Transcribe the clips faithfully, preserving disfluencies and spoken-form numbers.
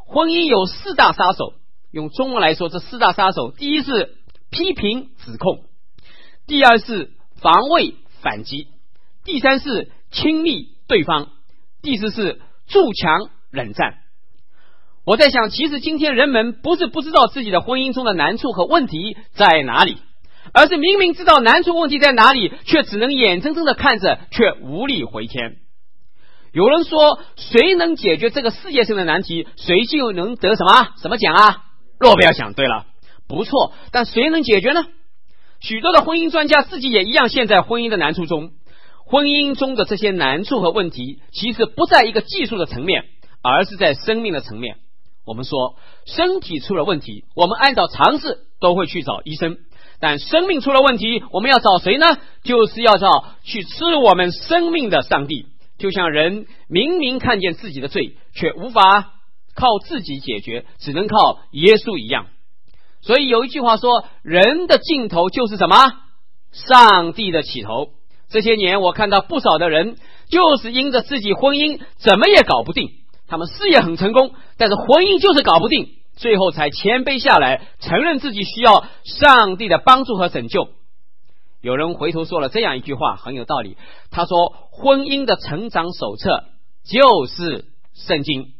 婚姻有四大杀手，用中文来说，这四大杀手，第一是批评指控，第二是防卫反击，第三是亲密对方，第四是筑墙冷战。我在想，其实今天人们不是不知道自己的婚姻中的难处和问题在哪里，而是明明知道难处问题在哪里，却只能眼睁睁的看着，却无力回天。有人说，谁能解决这个世界性的难题，谁就能得什么什么奖啊？诺贝尔奖。对了，不错，但谁能解决呢？许多的婚姻专家自己也一样陷在婚姻的难处中。婚姻中的这些难处和问题，其实不在一个技术的层面，而是在生命的层面。我们说身体出了问题，我们按照常识都会去找医生，但生命出了问题，我们要找谁呢？就是要找去吃我们生命的上帝。就像人明明看见自己的罪，却无法靠自己解决，只能靠耶稣一样。所以有一句话说，人的尽头就是什么？上帝的起头。这些年我看到不少的人，就是因着自己婚姻怎么也搞不定，他们事业很成功，但是婚姻就是搞不定，最后才谦卑下来，承认自己需要上帝的帮助和拯救。有人回头说了这样一句话，很有道理。他说，婚姻的成长手册就是圣经。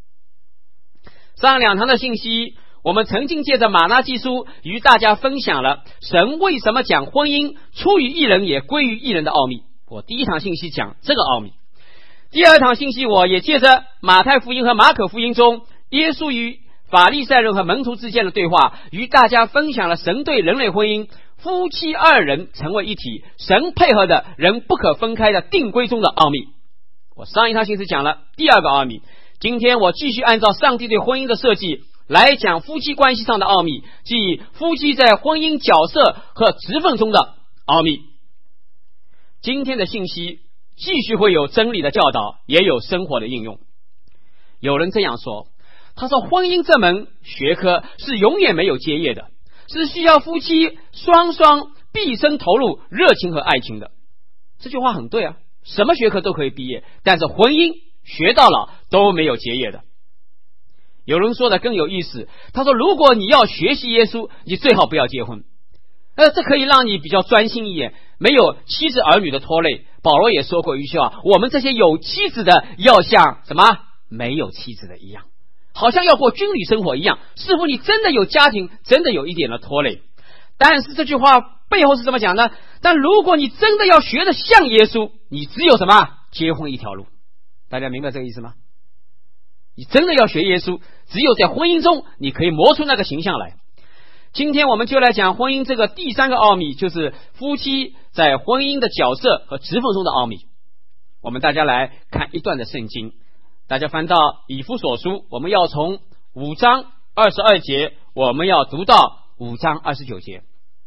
上两堂的信息，我们曾经借着马拉基书与大家分享了神为什么讲婚姻出于一人也归于一人的奥秘。我第一堂信息讲这个奥秘，第二堂信息我也借着马太福音和马可福音中耶稣与法利赛人和门徒之间的对话，与大家分享了神对人类婚姻夫妻二人成为一体，神配合的人不可分开的定规中的奥秘。我上一堂信息讲了第二个奥秘，今天我继续按照上帝对婚姻的设计来讲夫妻关系上的奥秘，即夫妻在婚姻角色和职分中的奥秘。今天的信息继续会有真理的教导，也有生活的应用。有人这样说，他说婚姻这门学科是永远没有结业的，是需要夫妻双双毕生投入热情和爱情的。这句话很对啊，什么学科都可以毕业，但是婚姻学到老都没有结业的。有人说的更有意思，他说如果你要学习耶稣，你最好不要结婚，呃，这可以让你比较专心一点，没有妻子儿女的拖累。保罗也说过一句话，我们这些有妻子的要像什么没有妻子的一样，好像要过军旅生活一样，似乎你真的有家庭，真的有一点的拖累。但是这句话背后是怎么讲呢？但如果你真的要学得像耶稣，你只有什么结婚一条路。大家明白这个意思吗？你真的要学耶稣，只有在婚姻中你可以磨出那个形象来。今天我们就来讲婚姻这个第三个奥秘，就是夫妻在婚姻的角色和职分中的奥秘。我们大家来看一段的圣经，大家翻到以弗所书，我们要从五章二十二节，我们要读到五章二十九节。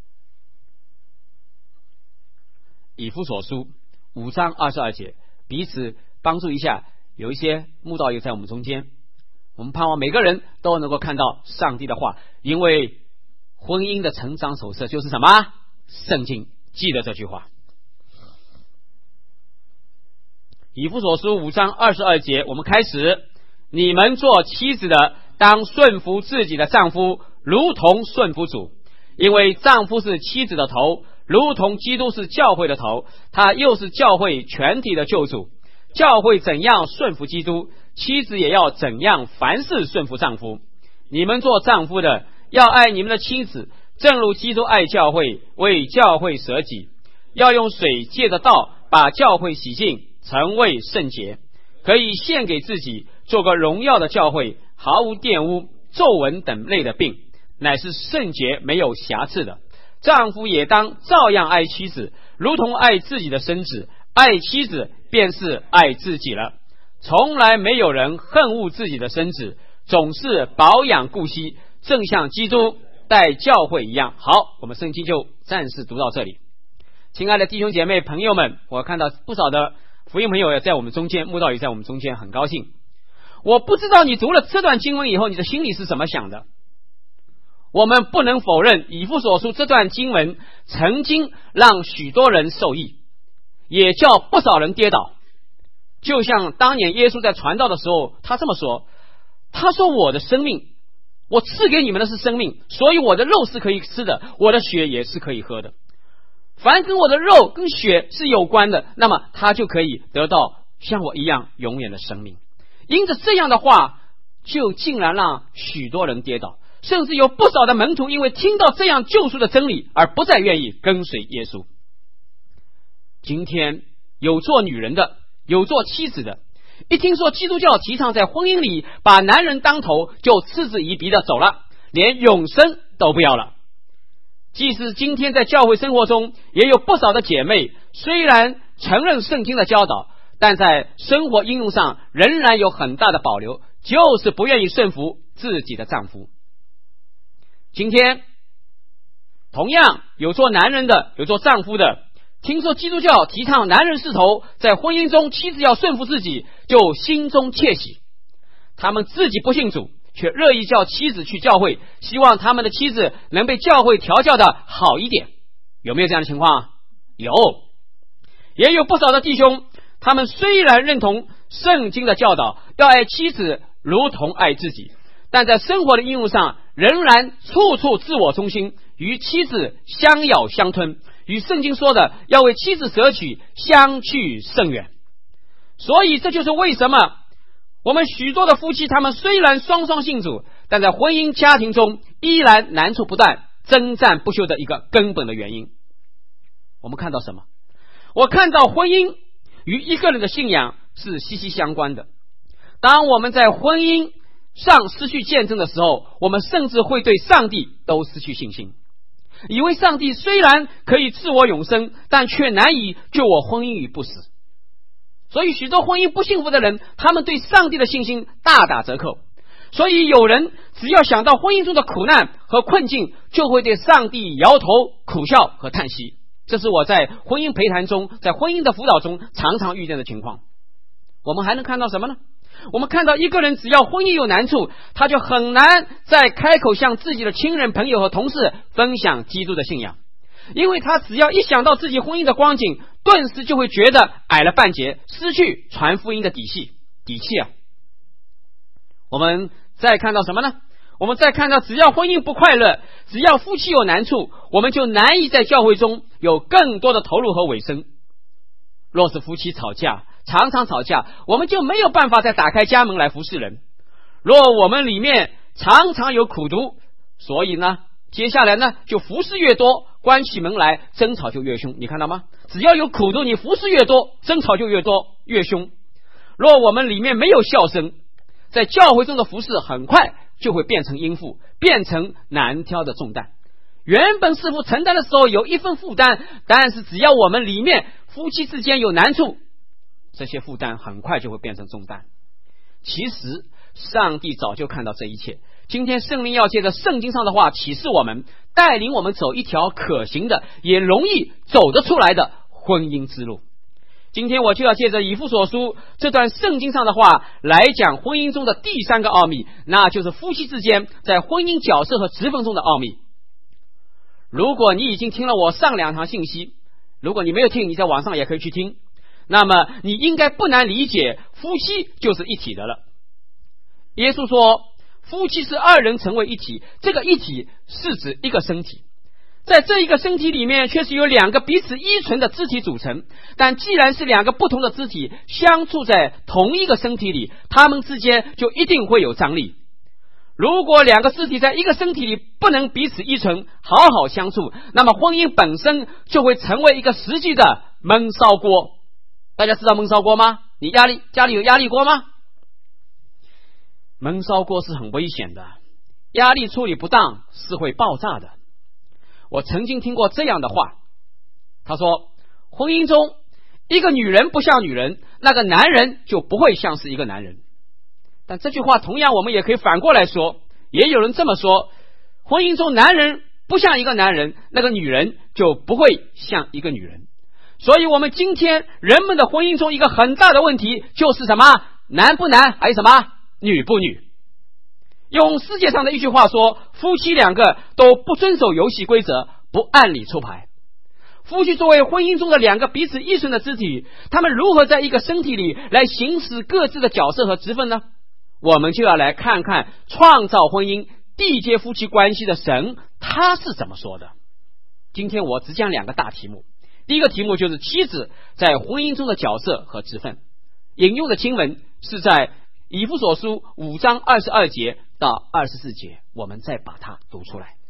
以弗所书五章二十二节，彼此帮助一下，有一些慕道友在我们中间，我们盼望每个人都能够看到上帝的话，因为婚姻的成长手册就是什么？圣经。记得这句话。以弗所书五章二十二节，我们开始。你们做妻子的，当顺服自己的丈夫，如同顺服主，因为丈夫是妻子的头，如同基督是教会的头，他又是教会全体的救主。教会怎样顺服基督，妻子也要怎样凡事顺服丈夫。你们做丈夫的，要爱你们的妻子，正如基督爱教会，为教会舍己，要用水借着道把教会洗净，成为圣洁，可以献给自己，做个荣耀的教会，毫无玷污、皱纹等类的病，乃是圣洁没有瑕疵的。丈夫也当照样爱妻子，如同爱自己的身子，爱妻子便是爱自己了。从来没有人恨恶自己的身子，总是保养顾惜，正像基督待教会一样。好，我们圣经就暂时读到这里。亲爱的弟兄姐妹朋友们，我看到不少的福音朋友也在我们中间，慕道也在我们中间，很高兴。我不知道你读了这段经文以后，你的心里是怎么想的。我们不能否认以弗所书这段经文曾经让许多人受益，也叫不少人跌倒。就像当年耶稣在传道的时候，他这么说， 他说我的生命，我赐给你们的是生命，所以我的肉是可以吃的，我的血也是可以喝的。凡跟我的肉跟血是有关的，那么他就可以得到像我一样永远的生命。因着这样的话，就竟然让许多人跌倒，甚至有不少的门徒因为听到这样救赎的真理而不再愿意跟随耶稣。今天有做女人的，有做妻子的，一听说基督教提倡在婚姻里把男人当头，就嗤之以鼻的走了，连永生都不要了。即使今天在教会生活中也有不少的姐妹，虽然承认圣经的教导，但在生活应用上仍然有很大的保留，就是不愿意顺服自己的丈夫。今天同样有做男人的，有做丈夫的，听说基督教提倡男人是头，在婚姻中妻子要顺服自己，就心中窃喜。他们自己不信主，却乐意叫妻子去教会，希望他们的妻子能被教会调教的好一点。有没有这样的情况？有。也有不少的弟兄，他们虽然认同圣经的教导，要爱妻子如同爱自己，但在生活的应用上仍然处处自我中心，与妻子相咬相吞，与圣经说的要为妻子舍取相去甚远。所以这就是为什么我们许多的夫妻，他们虽然双双信主，但在婚姻家庭中依然难处不断，征战不休的一个根本的原因。我们看到什么？我看到婚姻与一个人的信仰是息息相关的。当我们在婚姻上失去见证的时候，我们甚至会对上帝都失去信心，以为上帝虽然可以赐我永生，但却难以救我婚姻于不死。所以许多婚姻不幸福的人，他们对上帝的信心大打折扣。所以有人只要想到婚姻中的苦难和困境，就会对上帝摇头苦笑和叹息。这是我在婚姻陪谈中，在婚姻的辅导中常常遇见的情况。我们还能看到什么呢？我们看到一个人只要婚姻有难处，他就很难再开口向自己的亲人朋友和同事分享基督的信仰，因为他只要一想到自己婚姻的光景，顿时就会觉得矮了半截，失去传福音的底气底气啊！我们再看到什么呢？我们再看到只要婚姻不快乐，只要夫妻有难处，我们就难以在教会中有更多的投入和委身。若是夫妻吵架，常常吵架，我们就没有办法再打开家门来服侍人。若我们里面常常有苦毒，所以呢，接下来呢就服侍越多，关起门来争吵就越凶。你看到吗？只要有苦毒，你服侍越多，争吵就越多越凶。若我们里面没有笑声，在教会中的服侍很快就会变成应付，变成难挑的重担。原本师傅承担的时候有一份负担，但是只要我们里面夫妻之间有难处，这些负担很快就会变成重担。其实上帝早就看到这一切，今天圣灵要借着圣经上的话启示我们，带领我们走一条可行的也容易走得出来的婚姻之路。今天我就要借着以弗所书这段圣经上的话来讲婚姻中的第三个奥秘，那就是夫妻之间在婚姻角色和职分中的奥秘。如果你已经听了我上两堂信息，如果你没有听，你在网上也可以去听，那么你应该不难理解夫妻就是一体的了。耶稣说夫妻是二人成为一体，这个一体是指一个身体，在这一个身体里面却是由两个彼此依存的肢体组成，但既然是两个不同的肢体相处在同一个身体里，他们之间就一定会有张力。如果两个肢体在一个身体里不能彼此依存，好好相处，那么婚姻本身就会成为一个实际的焖烧锅。大家知道焖烧锅吗？你压力家里有压力锅吗？焖烧锅是很危险的，压力处理不当是会爆炸的。我曾经听过这样的话，他说婚姻中一个女人不像女人，那个男人就不会像是一个男人。但这句话同样我们也可以反过来说，也有人这么说，婚姻中男人不像一个男人，那个女人就不会像一个女人。所以我们今天人们的婚姻中一个很大的问题就是什么？男不男，还有什么？女不女。用世界上的一句话说，夫妻两个都不遵守游戏规则，不按理出牌。夫妻作为婚姻中的两个彼此依存的肢体，他们如何在一个身体里来行使各自的角色和职分呢？ 我们就要来看看创造婚姻、缔结夫妻关系的神他是怎么说的。今天我只讲两个大题目。第一个题目就是妻子在婚姻中的角色和职分，引用的经文是在以弗所书五章二十二节到二十四节，我们再把它读出来。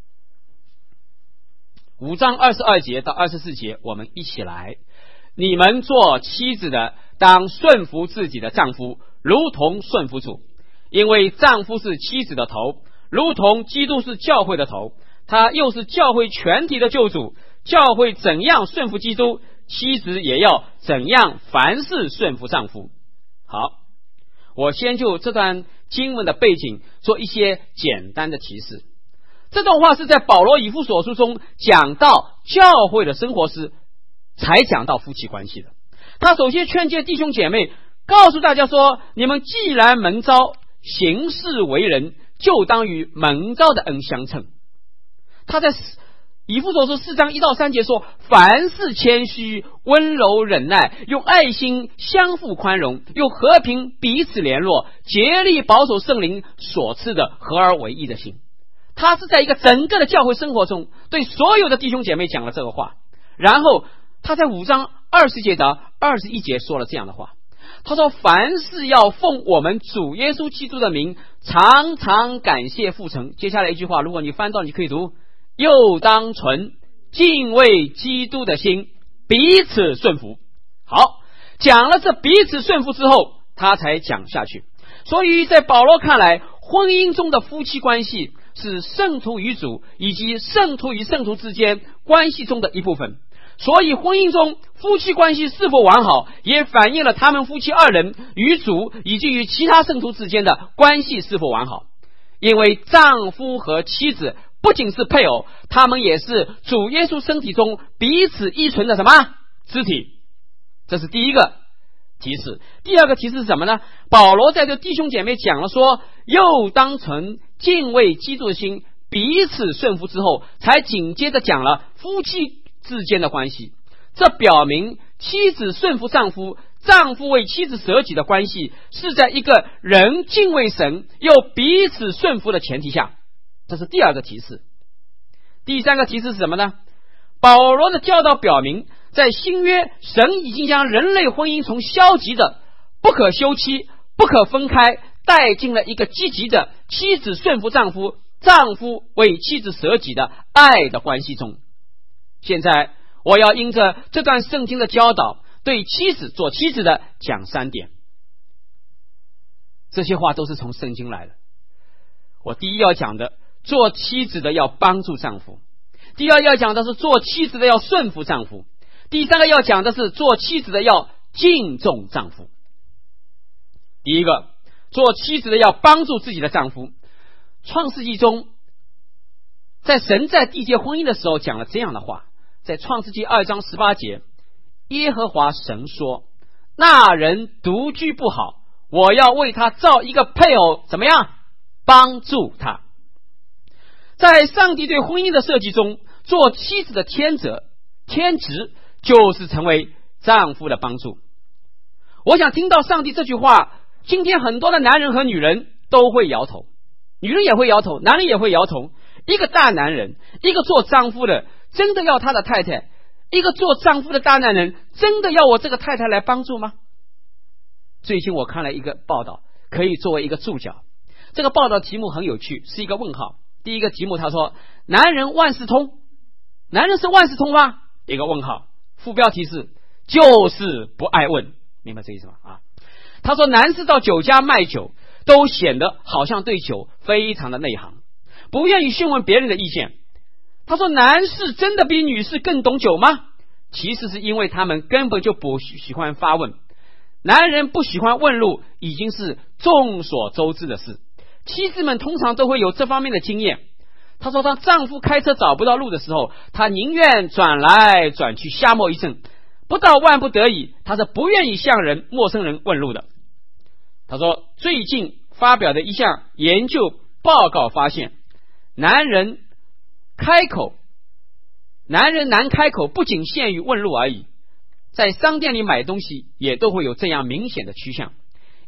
五章二十二节到二十四节，我们一起来。你们做妻子的当顺服自己的丈夫，如同顺服主，因为丈夫是妻子的头，如同基督是教会的头，他又是教会全体的救主。教会怎样顺服基督，妻子也要怎样凡事顺服丈夫。好，我先就这段经文的背景做一些简单的提示。这段话是在保罗以弗所书中讲到教会的生活时才讲到夫妻关系的。他首先劝诫弟兄姐妹，告诉大家说，你们既然蒙召行事为人，就当与蒙召的恩相称。他在以弗所书四章一到三节说，凡事谦虚，温柔忍耐，用爱心相互宽容，用和平彼此联络，竭力保守圣灵所赐的合而为一的心。他是在一个整个的教会生活中对所有的弟兄姐妹讲了这个话。然后他在五章二十节到二十一节说了这样的话，他说，凡事要奉我们主耶稣基督的名，常常感谢父神。接下来一句话，如果你翻到你可以读，又当存敬畏基督的心，彼此顺服。好，讲了这彼此顺服之后，他才讲下去。所以在保罗看来，婚姻中的夫妻关系是圣徒与主以及圣徒与圣徒之间关系中的一部分。所以婚姻中夫妻关系是否完好，也反映了他们夫妻二人与主以及与其他圣徒之间的关系是否完好。因为丈夫和妻子不仅是配偶，他们也是主耶稣身体中彼此依存的什么肢体。这是第一个提示。第二个提示是什么呢？保罗在对弟兄姐妹讲了说，又当存敬畏基督的心，彼此顺服之后，才紧接着讲了夫妻之间的关系。这表明妻子顺服丈夫，丈夫为妻子舍己的关系，是在一个人敬畏神又彼此顺服的前提下。这是第二个提示。第三个提示是什么呢？保罗的教导表明，在新约，神已经将人类婚姻从消极的不可休妻、不可分开，带进了一个积极的妻子顺服丈夫、丈夫为妻子舍己的爱的关系中。现在我要因着这段圣经的教导，对妻子做妻子的讲三点。这些话都是从圣经来的。我第一要讲的，做妻子的要帮助丈夫；第二要讲的是做妻子的要顺服丈夫；第三个要讲的是做妻子的要敬重丈夫。第一个，做妻子的要帮助自己的丈夫。创世纪中，在神在缔结婚姻的时候讲了这样的话，在创世纪二章十八节，耶和华神说，那人独居不好，我要为他造一个配偶，怎么样？帮助他。在上帝对婚姻的设计中，做妻子的天责天职就是成为丈夫的帮助。我想听到上帝这句话，今天很多的男人和女人都会摇头，女人也会摇头，男人也会摇头。一个大男人，一个做丈夫的，真的要他的太太，一个做丈夫的大男人，真的要我这个太太来帮助吗？最近我看了一个报道，可以作为一个注脚。这个报道题目很有趣，是一个问号。第一个题目他说，男人万事通，男人是万事通吗？一个问号。副标题是，就是不爱问。明白这意思吗？啊，他说，男士到酒家卖酒，都显得好像对酒非常的内行，不愿意询问别人的意见。他说，男士真的比女士更懂酒吗？其实是因为他们根本就不喜欢发问。男人不喜欢问路，已经是众所周知的事。妻子们通常都会有这方面的经验。她说，当丈夫开车找不到路的时候，她宁愿转来转去瞎摸一阵，不到万不得已，她是不愿意向人陌生人问路的。她说，最近发表的一项研究报告发现，男人开口男人难开口不仅限于问路而已，在商店里买东西也都会有这样明显的趋向。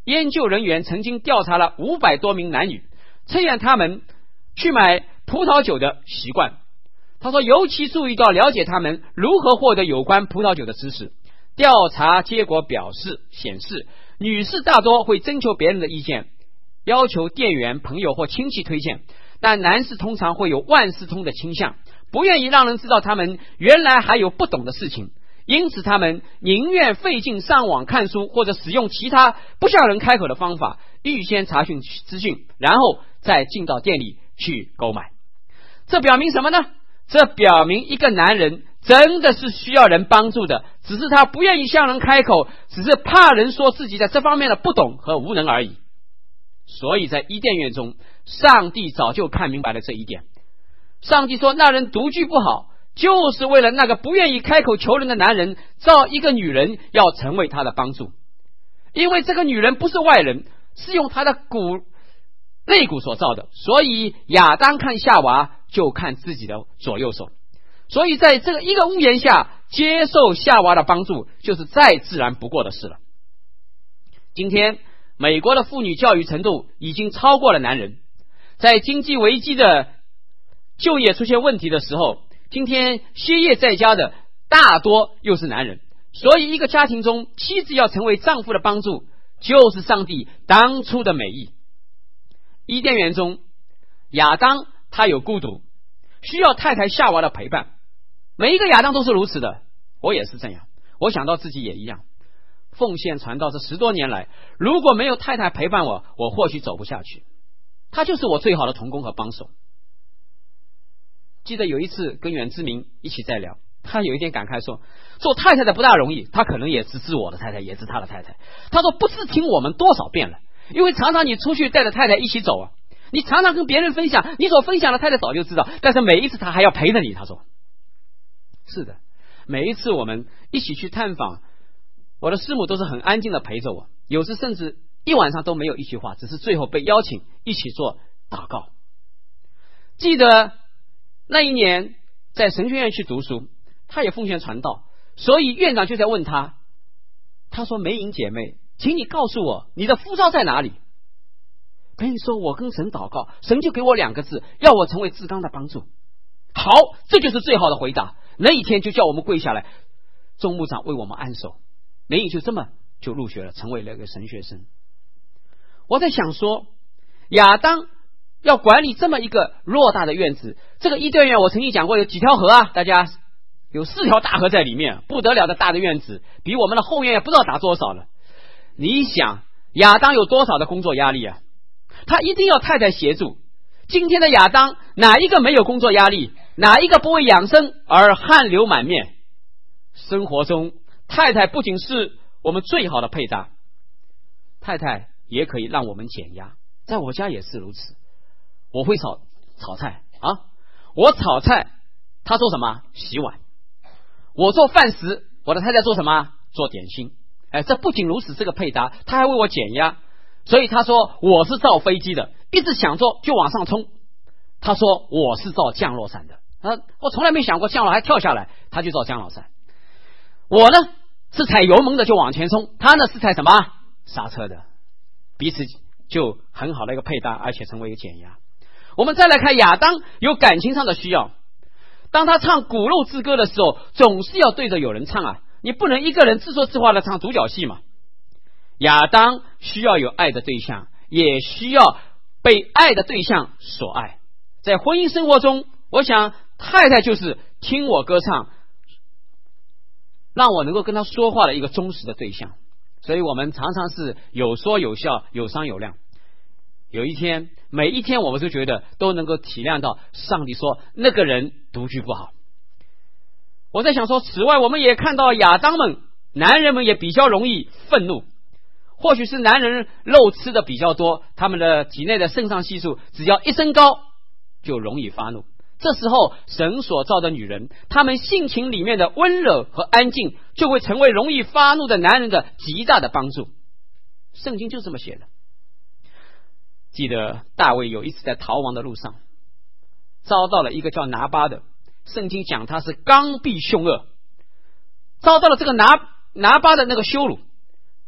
研究人员曾经调查了五百多名男女，测验他们去买葡萄酒的习惯。他说，尤其注意到了解他们如何获得有关葡萄酒的知识。调查结果表示显示，女士大多会征求别人的意见，要求店员、朋友或亲戚推荐，但男士通常会有万事通的倾向，不愿意让人知道他们原来还有不懂的事情，因此他们宁愿费劲上网看书，或者使用其他不向人开口的方法，预先查询资讯，然后再进到店里去购买。这表明什么呢？这表明一个男人真的是需要人帮助的，只是他不愿意向人开口，只是怕人说自己在这方面的不懂和无能而已。所以在伊甸园中，上帝早就看明白了这一点。上帝说，那人独居不好，就是为了那个不愿意开口求人的男人造一个女人，要成为他的帮助。因为这个女人不是外人，是用他的骨肋骨所造的，所以亚当看夏娃就看自己的左右手。所以在这个一个屋檐下接受夏娃的帮助，就是再自然不过的事了。今天美国的妇女教育程度已经超过了男人，在经济危机的就业出现问题的时候，今天歇业在家的大多又是男人。所以一个家庭中，妻子要成为丈夫的帮助，就是上帝当初的美意。伊甸园中，亚当他有孤独，需要太太夏娃的陪伴。每一个亚当都是如此的，我也是这样，我想到自己也一样。奉献传道这十多年来，如果没有太太陪伴我，我或许走不下去。他就是我最好的同工和帮手。记得有一次跟远之明一起在聊，他有一点感慨说，做太太的不大容易，他可能也只是我的太太，也是他的太太。他说不知听我们多少遍了，因为常常你出去带着太太一起走啊，你常常跟别人分享，你所分享的太太早就知道，但是每一次他还要陪着你。他说是的，每一次我们一起去探访，我的师母都是很安静的陪着我，有时甚至一晚上都没有一句话，只是最后被邀请一起做祷告。记得那一年在神学院去读书，他也奉献传道，所以院长就在问他，他说，梅莹姐妹，请你告诉我你的呼召在哪里？梅莹说，我跟神祷告，神就给我两个字，要我成为志刚的帮助。好，这就是最好的回答。那一天就叫我们跪下来，钟牧长为我们按手，梅莹就这么就入学了，成为了一个神学生。我在想说，亚当要管理这么一个偌大的院子，这个伊甸园我曾经讲过有几条河啊，大家有四条大河在里面，不得了的大的院子，比我们的后院也不知道大多少了。你想亚当有多少的工作压力啊？他一定要太太协助。今天的亚当哪一个没有工作压力？哪一个不为养生而汗流满面？生活中太太不仅是我们最好的配搭，太太也可以让我们减压。在我家也是如此，我会炒炒菜啊，我炒菜，他做什么？洗碗。我做饭时，我的太太做什么？做点心。哎，这不仅如此，这个配搭，他还为我减压。所以他说我是造飞机的，一直想做就往上冲。他说我是造降落伞的，啊，我从来没想过降落还跳下来，他就造降落伞。我呢是踩油门的就往前冲，他呢是踩什么？刹车的。彼此就很好的一个配搭，而且成为一个减压。我们再来看亚当有感情上的需要，当他唱骨肉之歌的时候，总是要对着有人唱啊，你不能一个人自说自话的唱独角戏嘛。亚当需要有爱的对象，也需要被爱的对象所爱。在婚姻生活中，我想太太就是听我歌唱，让我能够跟他说话的一个忠实的对象。所以我们常常是有说有笑，有商有量。有一天，每一天我们都觉得都能够体谅到上帝说那个人独居不好。我在想说，此外我们也看到亚当们，男人们也比较容易愤怒。或许是男人肉吃的比较多，他们的体内的肾上系数只要一升高就容易发怒。这时候神所造的女人，她们性情里面的温柔和安静，就会成为容易发怒的男人的极大的帮助。圣经就这么写的。记得大卫有一次在逃亡的路上，遭到了一个叫拿巴的，圣经讲他是刚愎凶恶，遭到了这个拿拿巴的那个羞辱。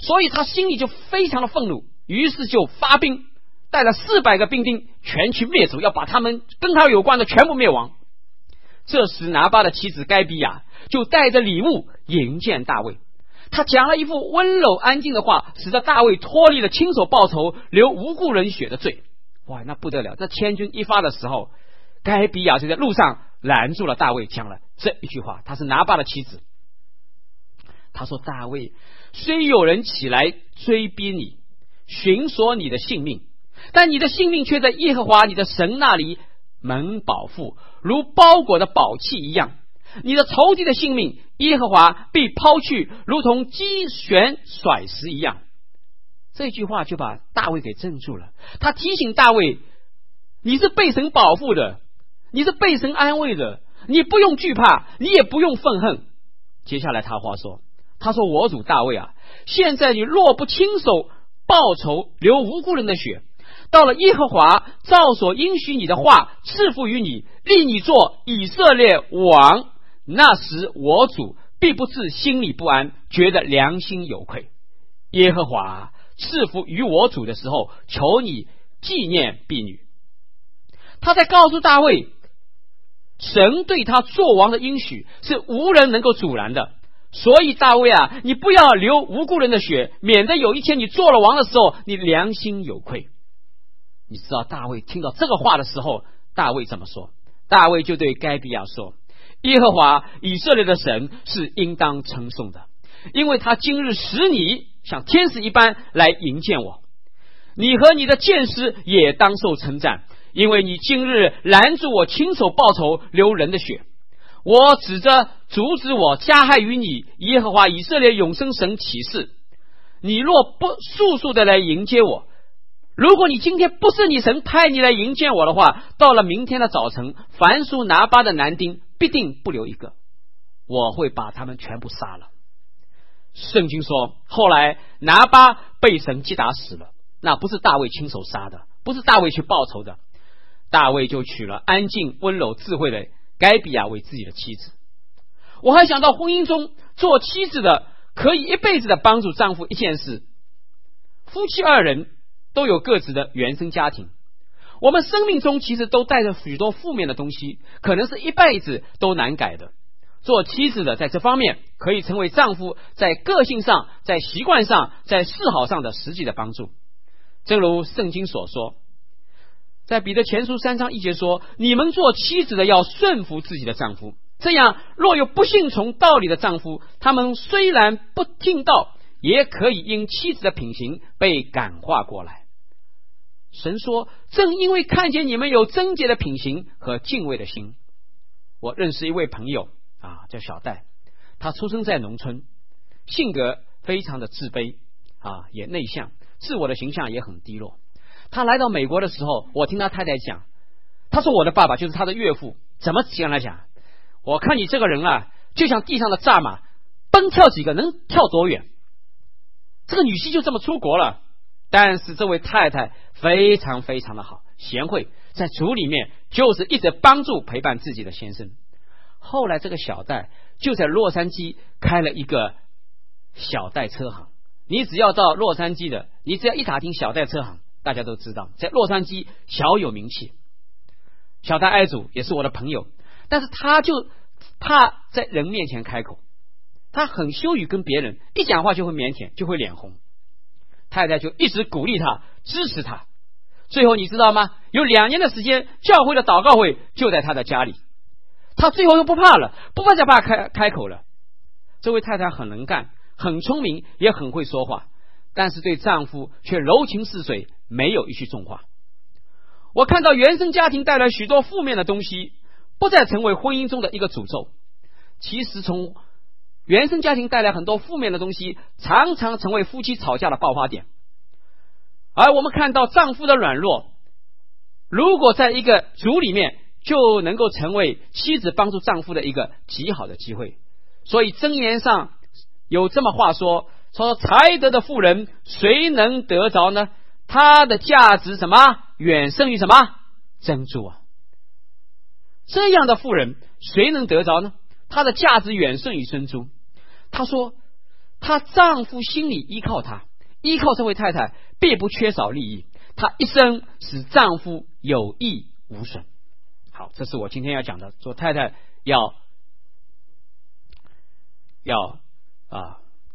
所以他心里就非常的愤怒，于是就发兵，带了四百个兵丁全去灭族，要把他们跟他有关的全部灭亡。这时拿巴的妻子该比亚就带着礼物迎见大卫，他讲了一副温柔安静的话，使得大卫脱离了亲手报仇流无辜人血的罪。哇，那不得了！这千钧一发的时候，该比亚就在路上拦住了大卫，讲了这一句话。他是拿巴的妻子，他说：大卫，虽有人起来追逼你，寻索你的性命，但你的性命却在耶和华你的神那里蒙保护，如包裹的宝器一样。你的仇敌的性命，耶和华必抛去，如同击旋甩石一样。这句话就把大卫给镇住了。他提醒大卫，你是被神保护的，你是被神安慰的，你不用惧怕，你也不用愤恨。接下来他话说，他说：我主大卫啊，现在你若不亲手报仇流无辜人的血，到了耶和华照所应许你的话赐福于你，立你做以色列王，那时我主必不至心里不安，觉得良心有愧。耶和华赐福于我主的时候，求你纪念婢女。他在告诉大卫，神对他做王的应许是无人能够阻拦的。所以大卫啊，你不要流无辜人的血，免得有一天你做了王的时候，你良心有愧。你知道大卫听到这个话的时候，大卫怎么说？大卫就对该比亚说：耶和华以色列的神是应当称颂的，因为他今日使你像天使一般来迎见我，你和你的剑士也当受称赞，因为你今日拦住我亲手报仇流人的血。我指着阻止我加害于你耶和华以色列永生神起誓，你若不速速的来迎接我，如果你今天不是你神派你来迎接我的话，到了明天的早晨，凡属拿巴的男丁必定不留一个，我会把他们全部杀了。圣经说，后来拿巴被神击打死了，那不是大卫亲手杀的，不是大卫去报仇的，大卫就娶了安静温柔智慧的该比亚为自己的妻子。我还想到婚姻中做妻子的可以一辈子的帮助丈夫一件事。夫妻二人都有各自的原生家庭，我们生命中其实都带着许多负面的东西，可能是一辈子都难改的。做妻子的在这方面可以成为丈夫在个性上、在习惯上、在嗜好上的实际的帮助。正如圣经所说，在彼得前书三章一节说，你们做妻子的要顺服自己的丈夫，这样若有不信从道理的丈夫，他们虽然不听道，也可以因妻子的品行被感化过来。神说，正因为看见你们有贞洁的品行和敬畏的心。我认识一位朋友啊，叫小戴，他出生在农村，性格非常的自卑啊，也内向，自我的形象也很低落。他来到美国的时候，我听他太太讲，他说我的爸爸就是他的岳父，怎么讲来讲，我看你这个人啊，就像地上的蚱蜢，奔跳几个能跳多远。这个女婿就这么出国了，但是这位太太非常非常的好，贤惠，在主里面就是一直帮助陪伴自己的先生。后来这个小戴就在洛杉矶开了一个小戴车行，你只要到洛杉矶的，你只要一打听小戴车行，大家都知道在洛杉矶小有名气。小戴爱主，也是我的朋友，但是他就怕在人面前开口，他很羞于跟别人，一讲话就会腼腆，就会脸红。太太就一直鼓励他，支持他。最后你知道吗？有两年的时间，教会的祷告会就在他的家里。他最后又不怕了，不怕再怕开开口了。这位太太很能干，很聪明，也很会说话，但是对丈夫却柔情似水，没有一句重话。我看到原生家庭带来许多负面的东西，不再成为婚姻中的一个诅咒。其实从原生家庭带来很多负面的东西，常常成为夫妻吵架的爆发点。而我们看到丈夫的软弱，如果在一个组里面，就能够成为妻子帮助丈夫的一个极好的机会。所以箴言上有这么话说，说才德的妇人谁能得着呢？她的价值什么远胜于什么珍珠啊！这样的妇人谁能得着呢？她的价值远胜于珍珠。他说她丈夫心里依靠她，依靠这位太太，必不缺少利益。她一生使丈夫有益无损。好，这是我今天要讲的，做太太要要啊。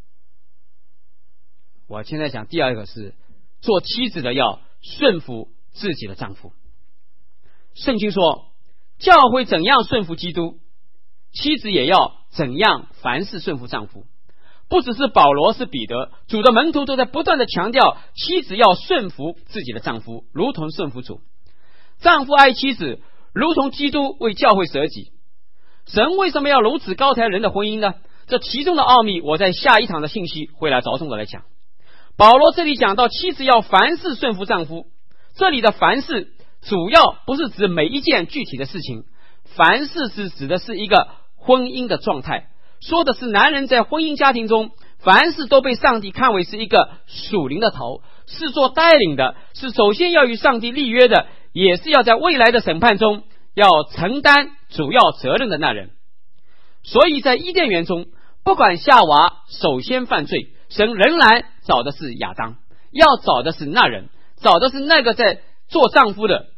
我现在讲第二个是做妻子的要顺服自己的丈夫。圣经说，教会怎样顺服基督，妻子也要怎样凡事顺服丈夫。不只是保罗，是彼得，主的门徒都在不断的强调，妻子要顺服自己的丈夫，如同顺服主。丈夫爱妻子，如同基督为教会舍己。神为什么要如此高抬人的婚姻呢？这其中的奥秘，我在下一堂的信息会来着重的来讲。保罗这里讲到妻子要凡事顺服丈夫，这里的凡事主要不是指每一件具体的事情，凡事是指的是一个婚姻的状态，说的是男人在婚姻家庭中，凡事都被上帝看为是一个属灵的头，是做带领的，是首先要与上帝立约的，也是要在未来的审判中要承担主要责任的那人。所以在伊甸园中，不管夏娃首先犯罪，神仍然找的是亚当，要找的是那人，找的是那个在做丈夫的。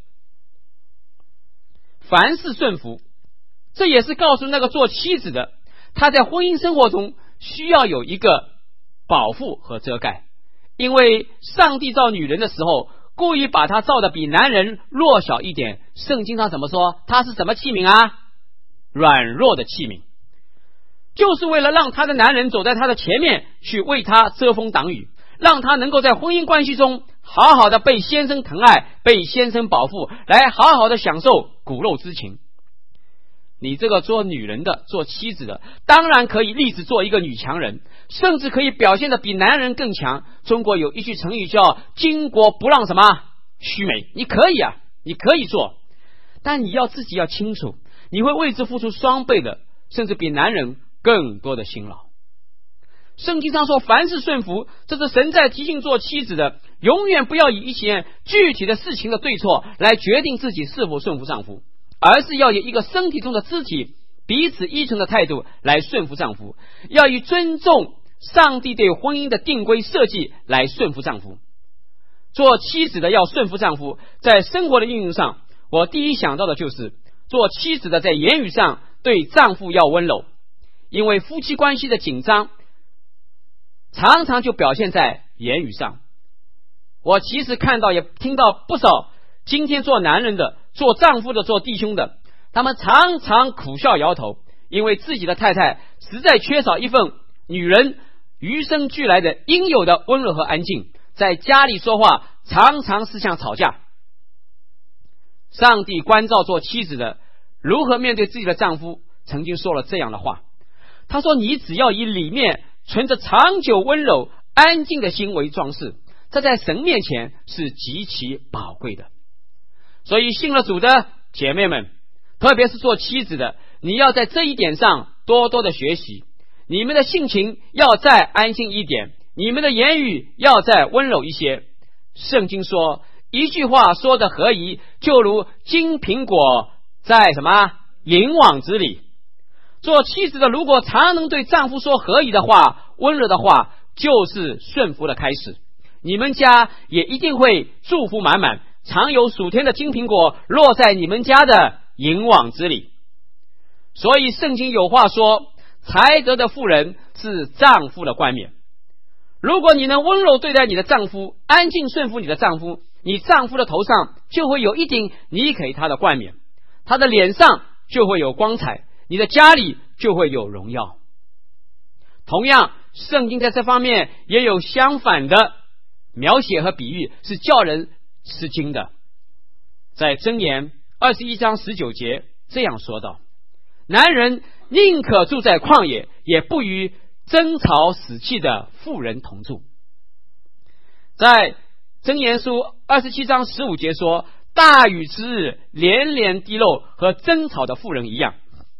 凡事顺服，这也是告诉那个做妻子的，他在婚姻生活中需要有一个保护和遮盖。因为上帝造女人的时候，故意把她造的比男人弱小一点。圣经上怎么说？她是什么器皿啊？软弱的器皿，就是为了让她的男人走在她的前面，去为她遮风挡雨，让她能够在婚姻关系中好好的被先生疼爱，被先生保护，来好好的享受骨肉之情。你这个做女人的，做妻子的，当然可以立志做一个女强人，甚至可以表现的比男人更强。中国有一句成语叫巾帼不让什么须眉，你可以啊，你可以做，但你要自己要清楚，你会为之付出双倍的，甚至比男人更多的辛劳。圣经上说凡事顺服，这是神在提醒做妻子的，永远不要以一些具体的事情的对错来决定自己是否顺服丈夫，而是要以一个身体中的肢体彼此依存的态度来顺服丈夫，要以尊重上帝对婚姻的定规设计来顺服丈夫。做妻子的要顺服丈夫，在生活的应用上，我第一想到的就是做妻子的在言语上对丈夫要温柔，因为夫妻关系的紧张常常就表现在言语上。我其实看到也听到不少今天做男人的，做丈夫的，做弟兄的，他们常常苦笑摇头，因为自己的太太实在缺少一份女人与生俱来的应有的温柔和安静，在家里说话常常是像吵架。上帝关照做妻子的如何面对自己的丈夫，曾经说了这样的话，他说，你只要以里面存着长久温柔安静的心为装饰，这在神面前是极其宝贵的。所以信了主的姐妹们，特别是做妻子的，你要在这一点上多多的学习，你们的性情要再安静一点，你们的言语要再温柔一些。圣经说，一句话说的合宜，就如金苹果在什么银网子里。做妻子的如果常能对丈夫说合宜的话，温柔的话，就是顺服的开始，你们家也一定会祝福满满，常有属天的金苹果落在你们家的银网子里。所以圣经有话说，才德的妇人是丈夫的冠冕。如果你能温柔对待你的丈夫，安静顺服你的丈夫，你丈夫的头上就会有一顶你给他的冠冕，他的脸上就会有光彩，你的家里就会有荣耀。同样，圣经在这方面也有相反的描写和比喻，是叫人吃惊的。在箴言二十一章十九节这样说道，男人宁可住在旷野，也不与争吵死气的妇人同住。在箴言书二十七章十五节说，大雨之日连连滴漏，和争吵的妇人一样。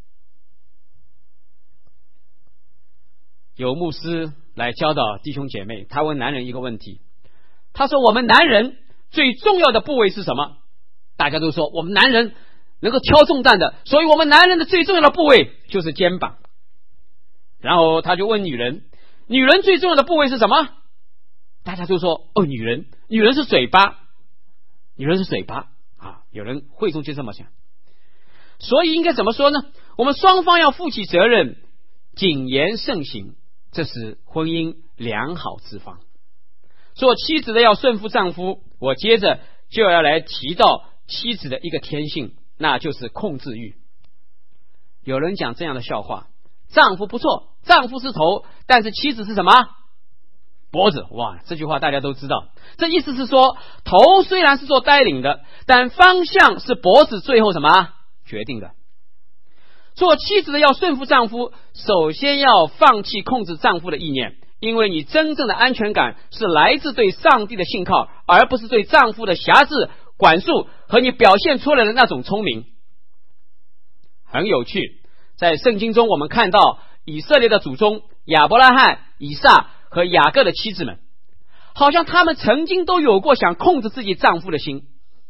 有牧师来教导弟兄姐妹，他问男人一个问题，他说，我们男人最重要的部位是什么？大家都说我们男人能够挑重担的，所以我们男人的最重要的部位就是肩膀。然后他就问女人， 女人最重要的部位是什么？大家都说哦，女人，女人是嘴巴，女人是嘴巴啊，有人会中就这么想。所以应该怎么说呢？我们双方要负起责任，谨言慎行，这是婚姻良好之方。做妻子的要顺服丈夫，我接着就要来提到妻子的一个天性，那就是控制欲。有人讲这样的笑话，丈夫不错，丈夫是头，但是妻子是什么？脖子。哇，这句话大家都知道，这意思是说，头虽然是做带领的，但方向是脖子最后什么决定的。做妻子的要顺服丈夫，首先要放弃控制丈夫的意念，因为你真正的安全感是来自对上帝的信靠，而不是对丈夫的辖制、管束和你表现出来的那种聪明。很有趣，在圣经中我们看到以色列的祖宗亚伯拉罕、以撒和雅各的妻子们，好像他们曾经都有过想控制自己丈夫的心。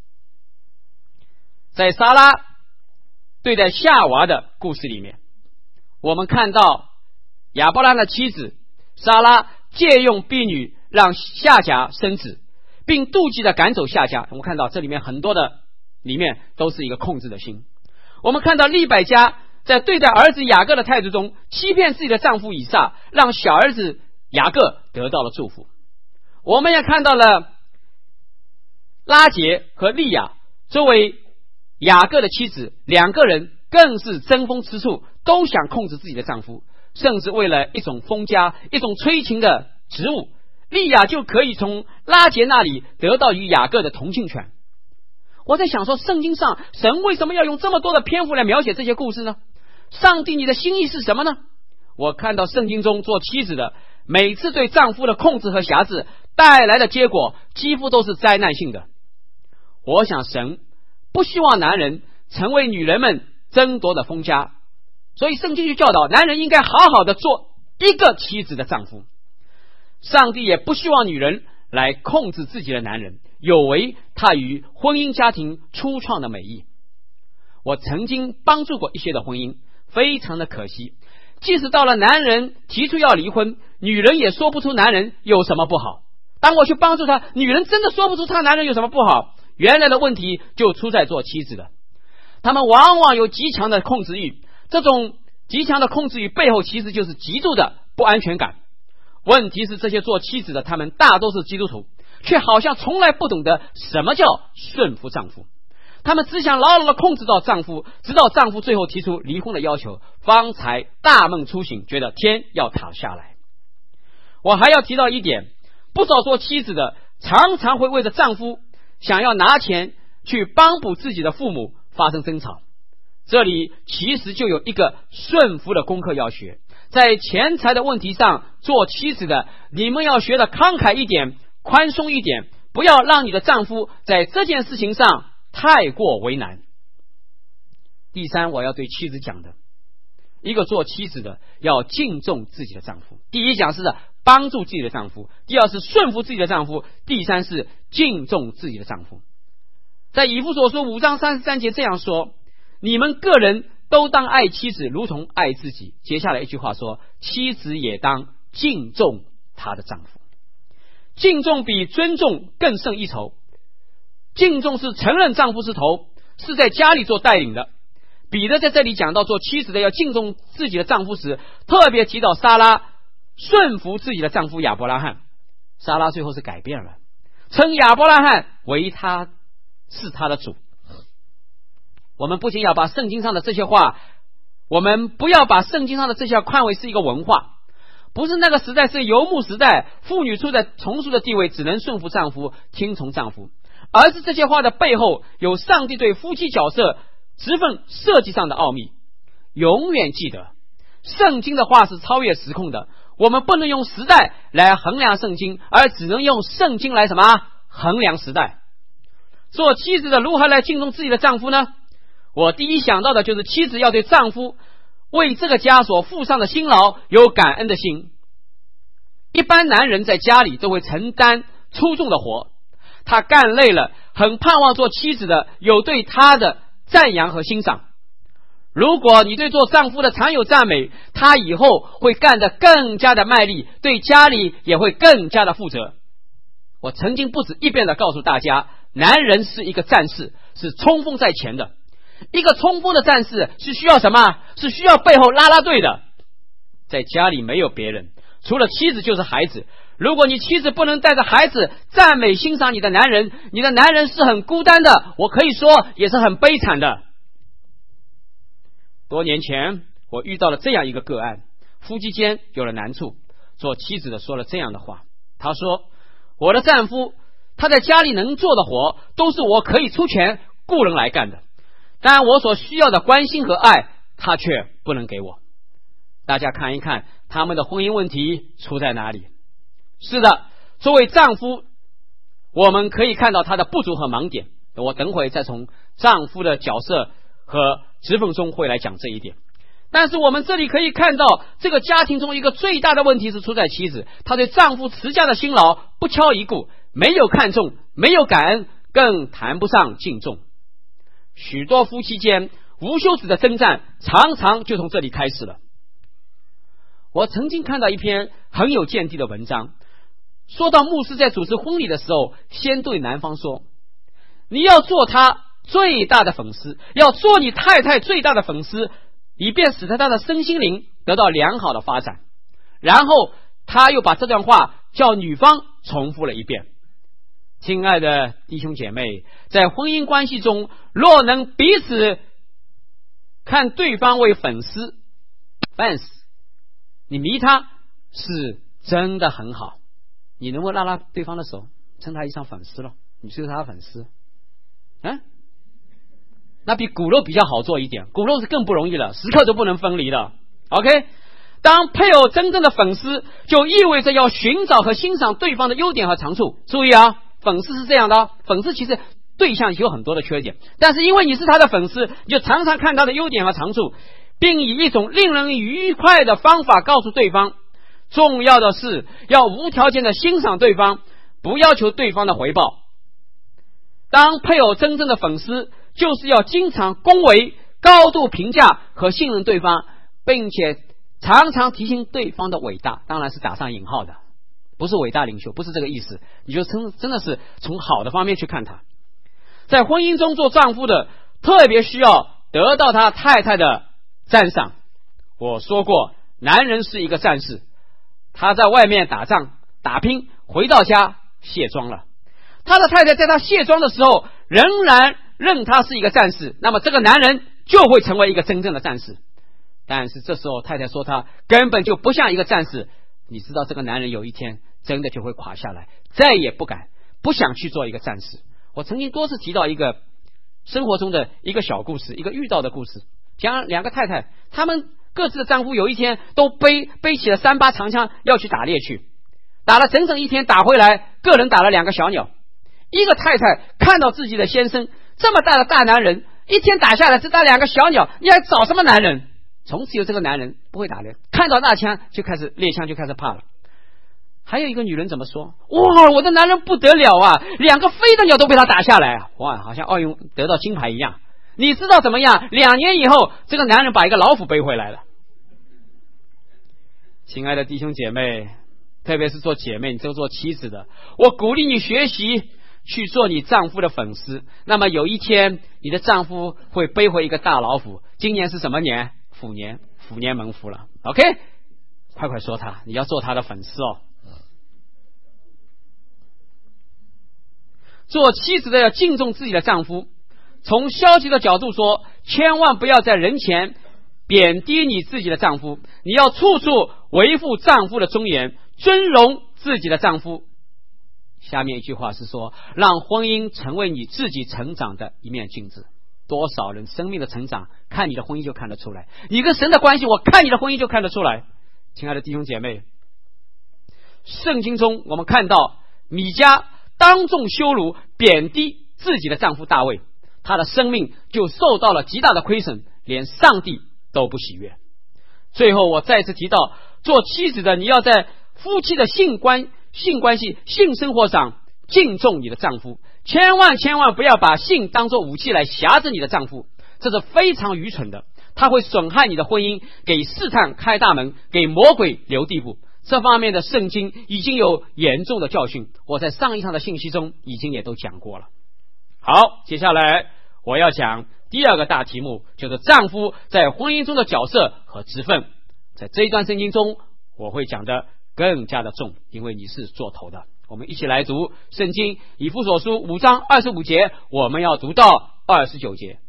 在撒拉对待夏娃的故事里面，我们看到亚伯拉罕的妻子撒拉借用婢女让夏甲生子，并妒忌的赶走夏甲。我们看到这里面很多的里面都是一个控制的心。我们看到利百加在对待儿子雅各的态度中，欺骗自己的丈夫以撒，让小儿子雅各得到了祝福。我们也看到了拉结和利亚作为雅各的妻子，两个人更是争风吃醋，都想控制自己的丈夫，甚至为了一种封家、一种催情的职务，利亚就可以从拉结那里得到与雅各的同性权。我在想说，圣经上神为什么要用这么多的篇幅来描写这些故事呢？上帝你的心意是什么呢？我看到圣经中做妻子的每次对丈夫的控制和辖制带来的结果几乎都是灾难性的。我想神不希望男人成为女人们争夺的封家，所以圣经就教导男人应该好好的做一个妻子的丈夫。上帝也不希望女人来控制自己的男人，有违他与婚姻家庭初创的美意。我曾经帮助过一些的婚姻，非常的可惜，即使到了男人提出要离婚，女人也说不出男人有什么不好。当我去帮助他，女人真的说不出他男人有什么不好，原来的问题就出在做妻子的。他们往往有极强的控制欲，这种极强的控制欲背后其实就是极度的不安全感。问题是这些做妻子的他们大都是基督徒，却好像从来不懂得什么叫顺服丈夫。他们只想牢牢的控制到丈夫，直到丈夫最后提出离婚的要求，方才大梦初醒，觉得天要塌下来。我还要提到一点，不少做妻子的常常会为着丈夫想要拿钱去帮补自己的父母发生争吵。这里其实就有一个顺服的功课要学，在钱财的问题上，做妻子的你们要学的慷慨一点，宽松一点，不要让你的丈夫在这件事情上太过为难。第三，我要对妻子讲的，一个做妻子的要敬重自己的丈夫。第一讲是帮助自己的丈夫，第二是顺服自己的丈夫，第三是敬重自己的丈夫。在以弗所书五章三十三节这样说，你们个人都当爱妻子如同爱自己。接下来一句话说，妻子也当敬重她的丈夫。敬重比尊重更胜一筹。敬重是承认丈夫是头，是在家里做带领的。彼得在这里讲到做妻子的要敬重自己的丈夫时，特别提到撒拉顺服自己的丈夫亚伯拉罕。撒拉最后是改变了，称亚伯拉罕为他是他的主。我们不仅要把圣经上的这些话，我们不要把圣经上的这些看为是一个文化，不是那个时代是游牧时代，妇女处在从属的地位，只能顺服丈夫，听从丈夫，而是这些话的背后有上帝对夫妻角色职分设计上的奥秘。永远记得，圣经的话是超越时空的，我们不能用时代来衡量圣经，而只能用圣经来什么衡量时代。做妻子的如何来敬重自己的丈夫呢？我第一想到的就是妻子要对丈夫为这个家所付上的辛劳有感恩的心。一般男人在家里都会承担粗重的活，他干累了，很盼望做妻子的有对他的赞扬和欣赏。 如果你对做丈夫的常有赞美，他以后会干得更加的卖力，对家里也会更加的负责。我曾经不止一遍的告诉大家，男人是一个战士，是冲锋在前的。一个冲锋的战士是需要什么？是需要背后拉拉队的。在家里没有别人，除了妻子就是孩子。如果你妻子不能带着孩子赞美欣赏你的男人，你的男人是很孤单的，我可以说也是很悲惨的。多年前我遇到了这样一个个案，夫妻间有了难处，做妻子的说了这样的话，他说，我的丈夫他在家里能做的活都是我可以出钱雇人来干的，但我所需要的关心和爱他却不能给我。大家看一看他们的婚姻问题出在哪里。是的，作为丈夫我们可以看到他的不足和盲点，我等会再从丈夫的角色和职分中会来讲这一点。但是我们这里可以看到，这个家庭中一个最大的问题是出在妻子，她对丈夫持家的辛劳不敲一顾，没有看重，没有感恩，更谈不上敬重。许多夫妻间无休止的征战常常就从这里开始了。我曾经看到一篇很有见地的文章，说到牧师在主持婚礼的时候，先对男方说，你要做他最大的粉丝，要做你太太最大的粉丝，以便使得他的身心灵得到良好的发展。然后他又把这段话叫女方重复了一遍。亲爱的弟兄姐妹，在婚姻关系中，若能彼此看对方为粉丝 fans， 你迷他是真的很好。你能不能拉拉对方的手，称他一声粉丝了？你是他的粉丝，嗯，那比骨肉比较好做一点，骨肉是更不容易了，时刻都不能分离的。OK， 当配偶真正的粉丝，就意味着要寻找和欣赏对方的优点和长处。注意啊，粉丝是这样的，粉丝其实对象有很多的缺点，但是因为你是他的粉丝，你就常常看他的优点和长处，并以一种令人愉快的方法告诉对方。重要的是要无条件的欣赏对方，不要求对方的回报。当配偶真正的粉丝，就是要经常恭维、高度评价和信任对方，并且常常提醒对方的伟大，当然是打上引号的，不是伟大领袖，不是这个意思，你就真真的是从好的方面去看他。在婚姻中做丈夫的特别需要得到他太太的赞赏。我说过，男人是一个战士，他在外面打仗打拼，回到家卸妆了，他的太太在他卸妆的时候仍然认他是一个战士，那么这个男人就会成为一个真正的战士。但是这时候太太说他根本就不像一个战士，你知道这个男人有一天真的就会垮下来，再也不敢不想去做一个战士。我曾经多次提到一个生活中的一个小故事，一个遇到的故事，讲两个太太，他们各自的丈夫有一天都背背起了三把长枪要去打猎去，打了整整一天，打回来个人打了两个小鸟。一个太太看到自己的先生这么大的大男人，一天打下来只打两个小鸟，你还找什么男人？从此有这个男人不会打猎，看到那枪就开始猎枪就开始怕了。还有一个女人怎么说？哇，我的男人不得了啊，两个飞的鸟都被他打下来啊！哇，好像奥运得到金牌一样。你知道怎么样？两年以后，这个男人把一个老虎背回来了。亲爱的弟兄姐妹，特别是做姐妹，你这个做妻子的，我鼓励你学习去做你丈夫的粉丝。那么有一天，你的丈夫会背回一个大老虎。今年是什么年？虎年，虎年蒙福了。OK， 快快说他，你要做他的粉丝哦。做妻子的要敬重自己的丈夫。从消极的角度说，千万不要在人前贬低你自己的丈夫，你要处处维护丈夫的尊严，尊荣自己的丈夫。下面一句话是说，让婚姻成为你自己成长的一面镜子。多少人生命的成长，看你的婚姻就看得出来。你跟神的关系，我看你的婚姻就看得出来。亲爱的弟兄姐妹，圣经中我们看到米迦当众羞辱贬低自己的丈夫大卫，他的生命就受到了极大的亏损，连上帝都不喜悦。最后我再次提到，做妻子的你要在夫妻的性关性关系性生活上敬重你的丈夫，千万千万不要把性当作武器来挟制你的丈夫，这是非常愚蠢的。 它会损害你的婚姻，给试探开大门，给魔鬼留地步。这方面的圣经已经有严重的教训，我在上一场的信息中已经也都讲过了。好，接下来我要讲第二个大题目，就是丈夫在婚姻中的角色和职分。在这一段圣经中，我会讲的更加的重，因为你是做头的。我们一起来读圣经以弗所书五章二十五节，我们要读到二十九节。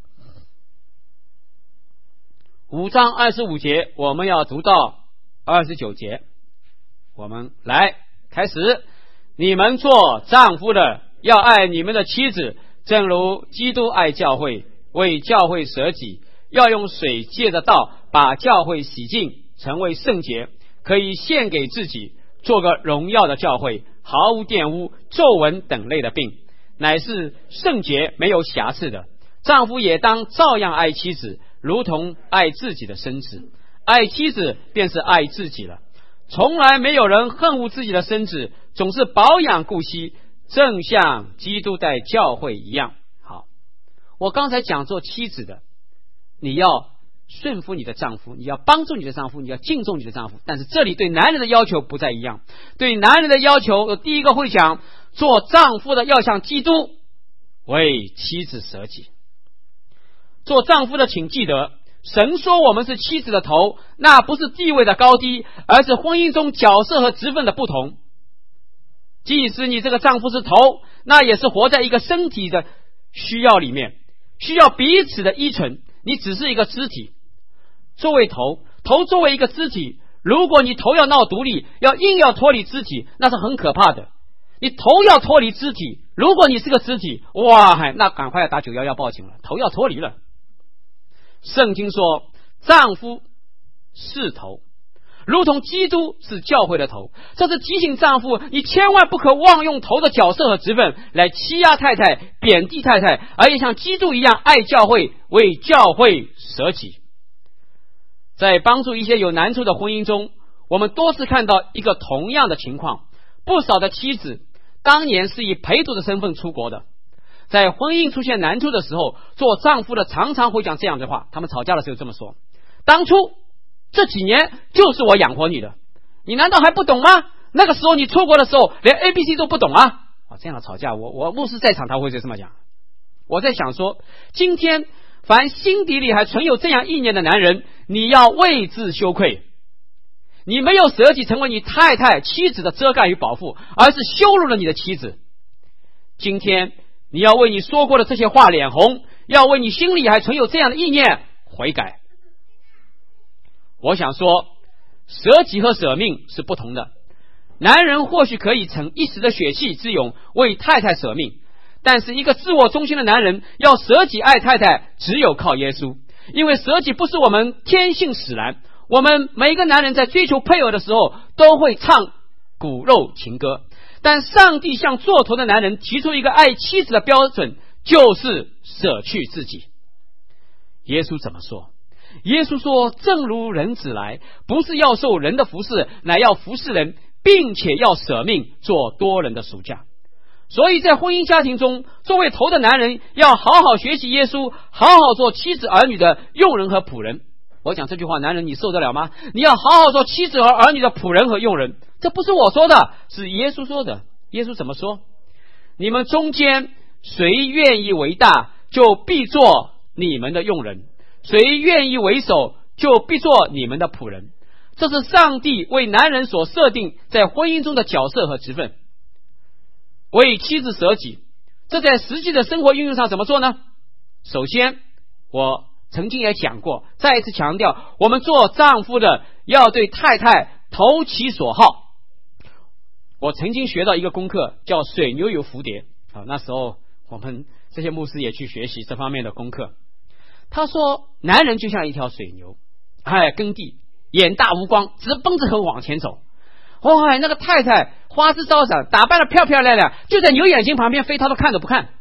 五章二十五节，我们要读到二十九节。我们来开始。你们做丈夫的要爱你们的妻子，正如基督爱教会，为教会舍己，要用水借着道把教会洗净，成为圣洁，可以献给自己，做个荣耀的教会，毫无玷污、皱纹等类的病，乃是圣洁没有瑕疵的。丈夫也当照样爱妻子，如同爱自己的身子。爱妻子便是爱自己了。从来没有人恨恶自己的身子，总是保养顾惜，正像基督待教会一样。好，我刚才讲做妻子的，你要顺服你的丈夫，你要帮助你的丈夫，你要敬重你的丈夫。但是这里对男人的要求不再一样。对男人的要求，第一个会讲，做丈夫的要像基督，为妻子舍己。做丈夫的请记得，神说我们是妻子的头，那不是地位的高低，而是婚姻中角色和职分的不同。即使你这个丈夫是头，那也是活在一个身体的需要里面，需要彼此的依存，你只是一个肢体。作为头，头作为一个肢体，如果你头要闹独立，要硬要脱离肢体，那是很可怕的。你头要脱离肢体，如果你是个肢体，哇，那赶快要打九一一报警了，头要脱离了。圣经说丈夫是头，如同基督是教会的头。这是提醒丈夫，你千万不可妄用头的角色和职分来欺压太太、贬低太太，而且像基督一样爱教会，为教会舍己。在帮助一些有难处的婚姻中，我们多次看到一个同样的情况，不少的妻子当年是以陪读的身份出国的，在婚姻出现难处的时候，做丈夫的常常会讲这样的话，他们吵架的时候这么说：当初这几年就是我养活你的，你难道还不懂吗？那个时候你出国的时候连 A B C 都不懂啊！哦，这样的吵架，我我牧师在场他会这么讲。我在想说，今天凡心底里还存有这样意念的男人，你要为之羞愧。你没有舍己成为你太太妻子的遮盖与保护，而是羞辱了你的妻子。今天你要为你说过的这些话脸红，要为你心里还存有这样的意念悔改。我想说，舍己和舍命是不同的。男人或许可以逞一时的血气之勇为太太舍命，但是一个自我中心的男人要舍己爱太太，只有靠耶稣。因为舍己不是我们天性使然，我们每一个男人在追求配偶的时候都会唱骨肉情歌，但上帝向做头的男人提出一个爱妻子的标准，就是舍去自己。耶稣怎么说？耶稣说，正如人子来，不是要受人的服侍，乃要服侍人，并且要舍命做多人的赎价。所以在婚姻家庭中，作为头的男人要好好学习耶稣，好好做妻子儿女的用人和仆人。我讲这句话，男人你受得了吗？你要好好做妻子和儿女的仆人和用人，这不是我说的，是耶稣说的。耶稣怎么说？你们中间谁愿意为大，就必做你们的用人；谁愿意为首，就必做你们的仆人。这是上帝为男人所设定在婚姻中的角色和职分。为妻子舍己，这在实际的生活运用上怎么做呢？首先，我曾经也讲过，再一次强调，我们做丈夫的要对太太投其所好。我曾经学到一个功课叫水牛有蝴蝶啊，那时候我们这些牧师也去学习这方面的功课。他说男人就像一条水牛，哎，耕地眼大无光，直奔着河往前走。哇，那个太太花枝招展，打扮得漂漂亮亮，就在牛眼睛旁边飞，他都看都不看。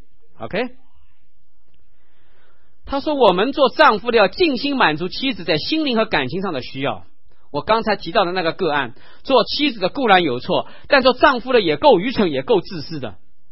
OK， 他说我们做丈夫的要尽心满足妻子在心灵和感情上的需要。我刚才提到的那个个案，做妻子的固然有错，但做丈夫的也够愚蠢，也够自私的。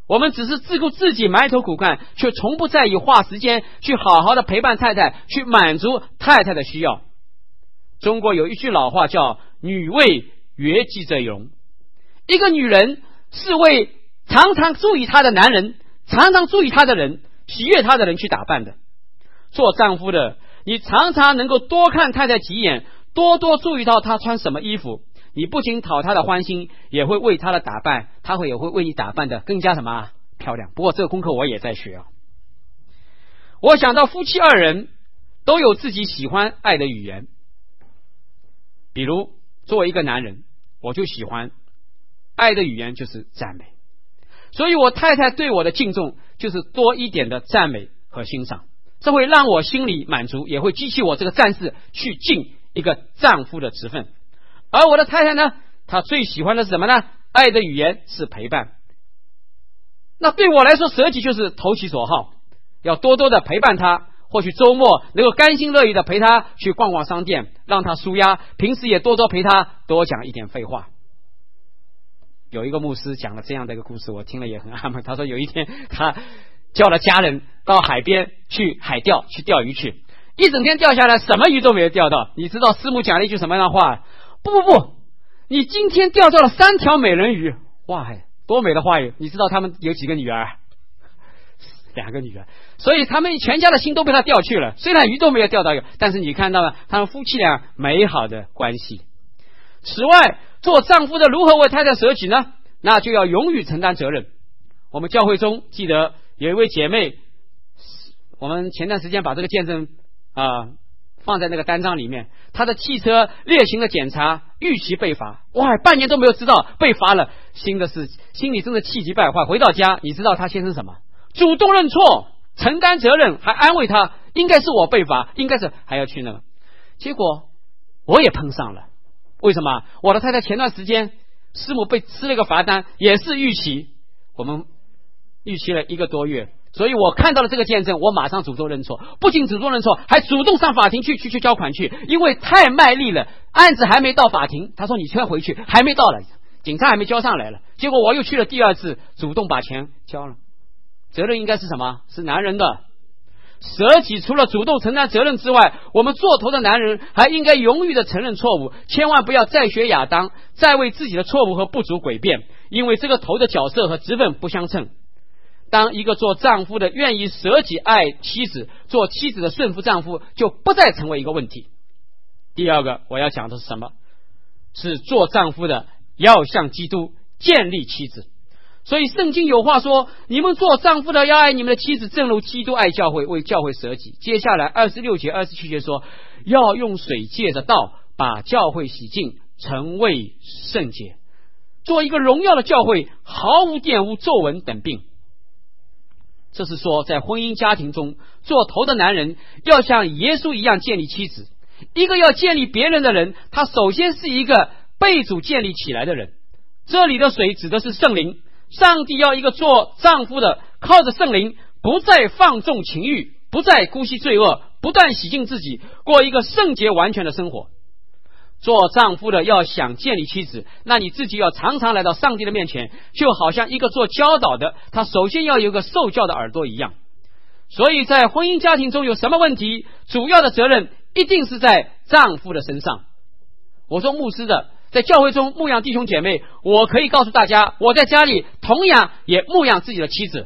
我们只是自顾自己埋头苦干，却从不在意花时间去好好的陪伴太太，去满足太太的需要。中国有一句老话叫女为悦己者容，一个女人是为常常注意她的男人，常常注意她的人，喜悦她的人去打扮的。做丈夫的，你常常能够多看太太几眼，多多注意到她穿什么衣服，你不仅讨她的欢心，也会为她的打扮，她会也会为你打扮的更加什么漂亮。不过这个功课我也在学啊。我想到夫妻二人都有自己喜欢爱的语言，比如作为一个男人，我就喜欢爱的语言就是赞美，所以我太太对我的敬重就是多一点的赞美和欣赏，这会让我心里满足，也会激起我这个战士去尽一个丈夫的职分。而我的太太呢，她最喜欢的是什么呢？爱的语言是陪伴。那对我来说，舍己就是投其所好，要多多的陪伴她，或许周末能够甘心乐意的陪她去逛逛商店，让她舒压，平时也多多陪她多讲一点废话。有一个牧师讲了这样的一个故事，我听了也很安慰。他说有一天他叫了家人到海边去海钓，去钓鱼去，一整天钓下来什么鱼都没有钓到。你知道师母讲了一句什么样的话？不不不，你今天钓到了三条美人鱼。哇，多美的话语！你知道他们有几个女儿？两个女儿，所以他们全家的心都被他钓去了。虽然鱼都没有钓到，但是你看到了他们夫妻俩美好的关系。此外，做丈夫的如何为太太舍己呢？那就要勇于承担责任。我们教会中记得有一位姐妹，我们前段时间把这个见证啊、呃、放在那个单张里面，她的汽车烈行的检查，逾期被罚，哇，半年都没有知道被罚了，心的是心里真的气急败坏。回到家，你知道她先生什么？主动认错，承担责任，还安慰她，应该是我被罚，应该是还要去那个。结果我也碰上了。为什么？我的太太前段时间师母被吃了一个罚单，也是逾期，我们逾期了一个多月，所以我看到了这个见证，我马上主动认错，不仅主动认错，还主动上法庭去去去交款去，因为太卖力了，案子还没到法庭，他说你先回去，还没到了，警察还没交上来了，结果我又去了第二次，主动把钱交了。责任应该是什么？是男人的。舍己除了主动承担责任之外，我们做头的男人还应该勇于的承认错误，千万不要再学亚当，再为自己的错误和不足诡辩，因为这个头的角色和职分不相称。当一个做丈夫的愿意舍己爱妻子，做妻子的顺服丈夫，就不再成为一个问题。第二个我要讲的是什么？是做丈夫的要像基督建立妻子。所以圣经有话说，你们做丈夫的要爱你们的妻子，正如基督爱教会，为教会舍己。接下来二十六节二十七节说，要用水借着道把教会洗净，成为圣洁，做一个荣耀的教会，毫无玷污皱纹等病。这是说在婚姻家庭中，做头的男人要像耶稣一样建立妻子。一个要建立别人的人，他首先是一个被主建立起来的人。这里的水指的是圣灵，上帝要一个做丈夫的靠着圣灵，不再放纵情欲，不再姑息罪恶，不断洗净自己，过一个圣洁完全的生活。做丈夫的要想建立妻子，那你自己要常常来到上帝的面前，就好像一个做教导的，他首先要有个受教的耳朵一样。所以在婚姻家庭中有什么问题，主要的责任一定是在丈夫的身上。我说牧师的，在教会中牧养弟兄姐妹，我可以告诉大家，我在家里同样也牧养自己的妻子。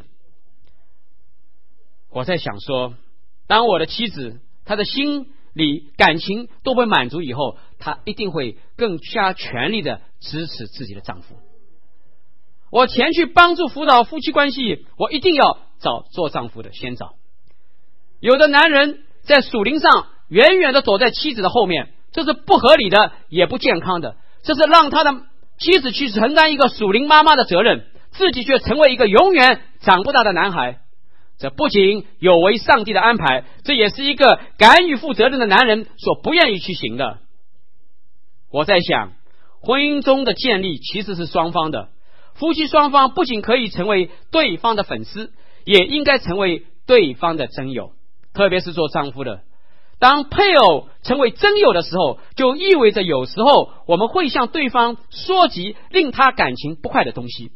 我在想说，当我的妻子她的心里感情都被满足以后，她一定会更加全力的支持自己的丈夫。我前去帮助辅导夫妻关系，我一定要找做丈夫的先找。有的男人在属灵上远远的走在妻子的后面，这是不合理的，也不健康的。这是让他的妻子去承担一个属灵妈妈的责任，自己却成为一个永远长不大的男孩。这不仅有违上帝的安排，这也是一个敢于负责任的男人所不愿意去行的。我在想，婚姻中的建立其实是双方的，夫妻双方不仅可以成为对方的粉丝，也应该成为对方的真友。特别是做丈夫的，当配偶成为真友的时候，就意味着有时候我们会向对方说及令他感情不快的东西。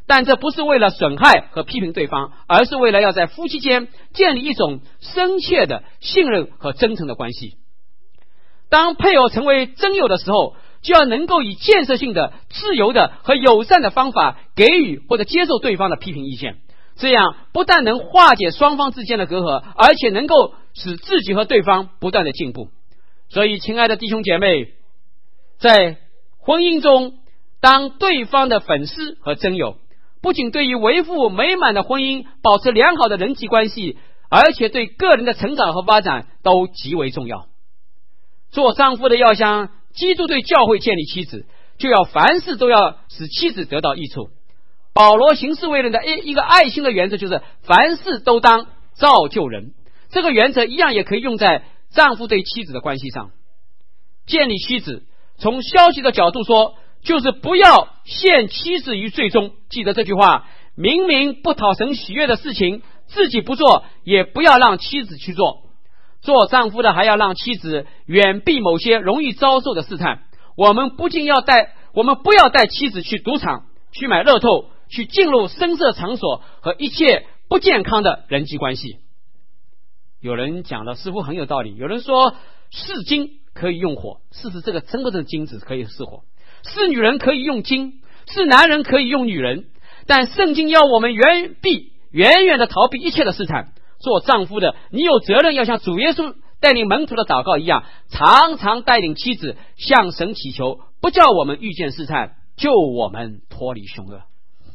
但这不是为了损害和批评对方，而是为了要在夫妻间建立一种深切的信任和真诚的关系。当配偶成为真友的时候，就要能够以建设性的、自由的和友善的方法给予或者接受对方的批评意见，这样不但能化解双方之间的隔阂，而且能够使自己和对方不断的进步。所以亲爱的弟兄姐妹，在婚姻中当对方的粉丝和真友，不仅对于维护美满的婚姻、保持良好的人际关系，而且对个人的成长和发展都极为重要。做丈夫的要像基督对教会建立妻子，就要凡事都要使妻子得到益处。保罗行事为人的一个爱心的原则就是凡事都当造就人，这个原则一样也可以用在丈夫对妻子的关系上。建立妻子，从消极的角度说，就是不要陷妻子于罪中。记得这句话，明明不讨神喜悦的事情，自己不做，也不要让妻子去做。做丈夫的还要让妻子远避某些容易遭受的试探。我们不仅要带，我们不要带妻子去赌场，去买乐透，去进入声色场所和一切不健康的人际关系。有人讲的似乎很有道理，有人说是金可以用火，事实这个真的是金子可以是火，是女人可以用金，是男人可以用女人，但圣经要我们远避远远的逃避一切的试探。做丈夫的，你有责任要像主耶稣带领门徒的祷告一样，常常带领妻子向神祈求，不叫我们遇见试探，救我们脱离凶恶。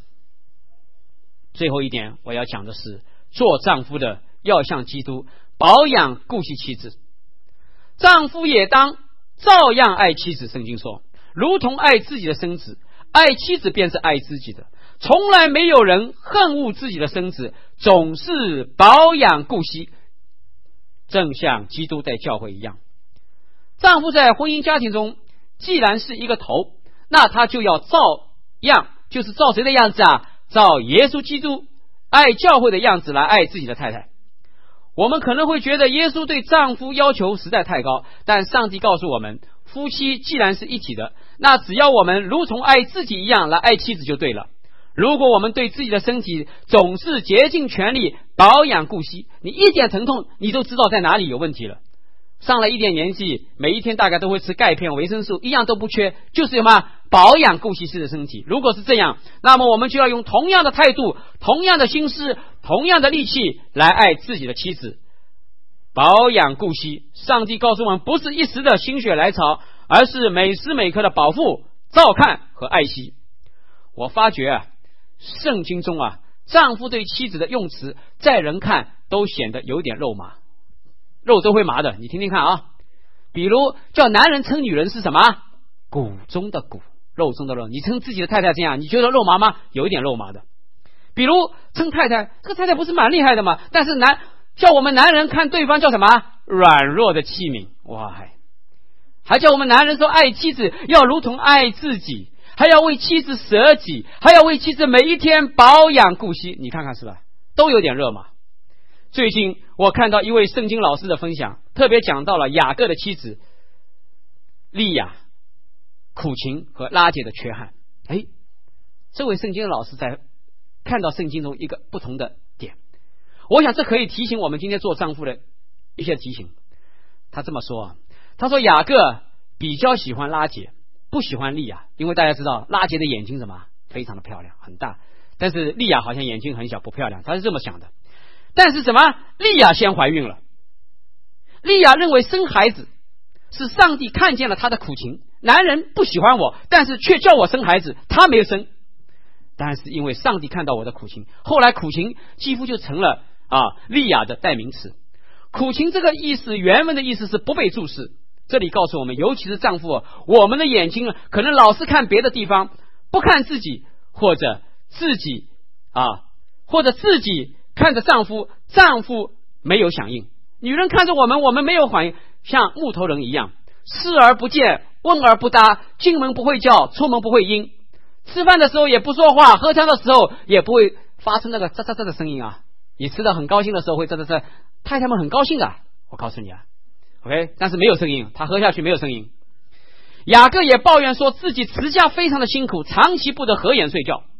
最后一点我要讲的是，做丈夫的要像基督保养顾惜妻子，丈夫也当照样爱妻子。圣经说，如同爱自己的身子，爱妻子便是爱自己的。从来没有人恨恶自己的身子，总是保养顾惜，正像基督在教会一样。丈夫在婚姻家庭中既然是一个头，那他就要照样，就是照谁的样子啊？照耶稣基督爱教会的样子来爱自己的太太。我们可能会觉得耶稣对丈夫要求实在太高，但上帝告诉我们，夫妻既然是一体的，那只要我们如同爱自己一样来爱妻子就对了。如果我们对自己的身体总是竭尽全力保养顾惜，你一点疼痛你都知道在哪里有问题了。上了一点年纪，每一天大概都会吃钙片、维生素，一样都不缺，就是什么保养顾惜自己的身体。如果是这样，那么我们就要用同样的态度、同样的心思、同样的力气来爱自己的妻子。保养顾惜，上帝告诉我们，不是一时的心血来潮，而是每时每刻的保护、照看和爱惜。我发觉啊，圣经中啊，丈夫对妻子的用词，在人看都显得有点肉麻，肉都会麻的。你听听看啊，比如叫男人称女人是什么？骨中的骨，肉中的肉。你称自己的太太这样，你觉得肉麻吗？有一点肉麻的。比如称太太，这个太太不是蛮厉害的吗？但是男叫我们男人看对方叫什么？软弱的器皿。哇，还叫我们男人说爱妻子要如同爱自己，还要为妻子舍己，还要为妻子每一天保养顾惜。你看看是吧？都有点热嘛。最近我看到一位圣经老师的分享，特别讲到了雅各的妻子利亚苦情和拉结的缺憾。哎，这位圣经老师在看到圣经中一个不同的点，我想这可以提醒我们今天做丈夫的一些提醒。他这么说，他说雅各比较喜欢拉结，不喜欢利亚，因为大家知道拉结的眼睛什么非常的漂亮很大，但是利亚好像眼睛很小不漂亮，他是这么想的。但是什么？利亚先怀孕了。利亚认为生孩子是上帝看见了他的苦情，男人不喜欢我，但是却叫我生孩子，他没有生。但是因为上帝看到我的苦情，后来苦情几乎就成了啊利亚的代名词。苦情这个意思，原文的意思是不被注视。这里告诉我们，尤其是丈夫，我们的眼睛可能老是看别的地方，不看自己，或者自己啊，或者自己看着丈夫，丈夫没有响应。女人看着我们，我们没有反应，像木头人一样，视而不见，问而不答，进门不会叫，出门不会应，吃饭的时候也不说话，喝汤的时候也不会发出那个喳喳喳的声音啊。你吃的很高兴的时候会喳喳喳，太太们很高兴的，我告诉你啊 OK， 但是没有声音，他喝下去没有声音。雅各也抱怨说自己持家非常的辛苦，长期不得合眼睡觉。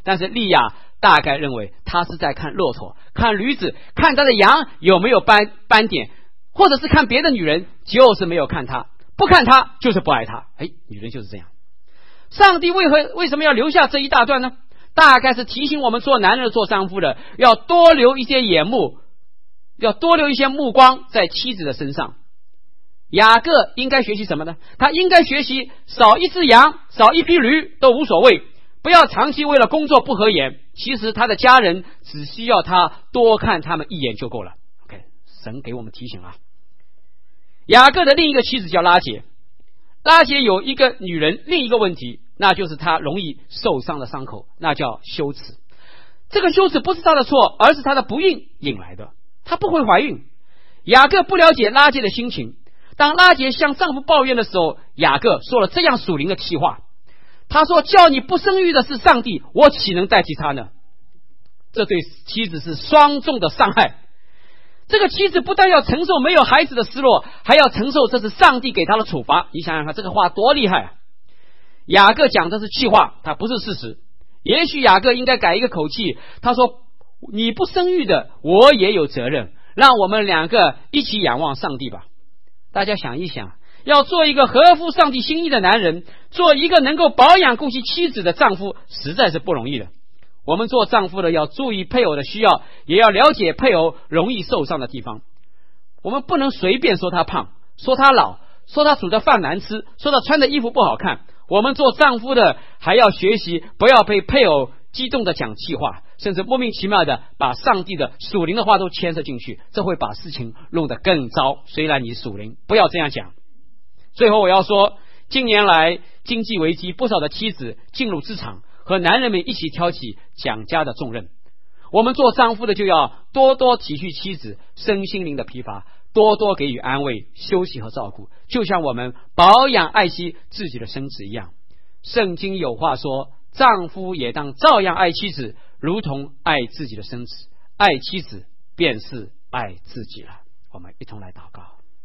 但是利亚大概认为他是在看骆驼，看驴子，看他的羊有没有斑斑点，或者是看别的女人，就是没有看他，不看他就是不爱他。哎，女人就是这样。上帝为何为什么要留下这一大段呢？大概是提醒我们做男人做丈夫的要多留一些眼目，要多留一些目光在妻子的身上。雅各应该学习什么呢？他应该学习少一只羊，少一匹驴都无所谓，不要长期为了工作不合眼，其实他的家人只需要他多看他们一眼就够了。 OK， 神给我们提醒啊。雅各的另一个妻子叫拉结，拉结有一个女人，另一个问题，那就是她容易受伤的伤口，那叫羞耻。这个羞耻不是她的错，而是她的不孕引来的，她不会怀孕。雅各不了解拉结的心情，当拉结向丈夫抱怨的时候，雅各说了这样属灵的气话，他说叫你不生育的是上帝，我岂能代替他呢？这对妻子是双重的伤害。这个妻子不但要承受没有孩子的失落，还要承受这是上帝给他的处罚。你想想看，这个话多厉害啊！雅各讲的是气话，他不是事实。也许雅各应该改一个口气，他说你不生育的我也有责任，让我们两个一起仰望上帝吧。大家想一想，要做一个合乎上帝心意的男人，做一个能够保养顾惜妻子的丈夫，实在是不容易的。我们做丈夫的要注意配偶的需要，也要了解配偶容易受伤的地方。我们不能随便说他胖，说他老，说他煮的饭难吃，说他穿的衣服不好看。我们做丈夫的还要学习不要被配偶激动的讲气话，甚至莫名其妙的把上帝的属灵的话都牵涉进去，这会把事情弄得更糟。虽然你属灵，不要这样讲。最后我要说，近年来经济危机，不少的妻子进入职场，和男人们一起挑起讲家的重任。我们做丈夫的就要多多体恤妻子身心灵的疲乏，多多给予安慰、休息和照顾，就像我们保养爱惜自己的身子一样。圣经有话说，丈夫也当照样爱妻子，如同爱自己的身子，爱妻子便是爱自己了。我们一同来祷告。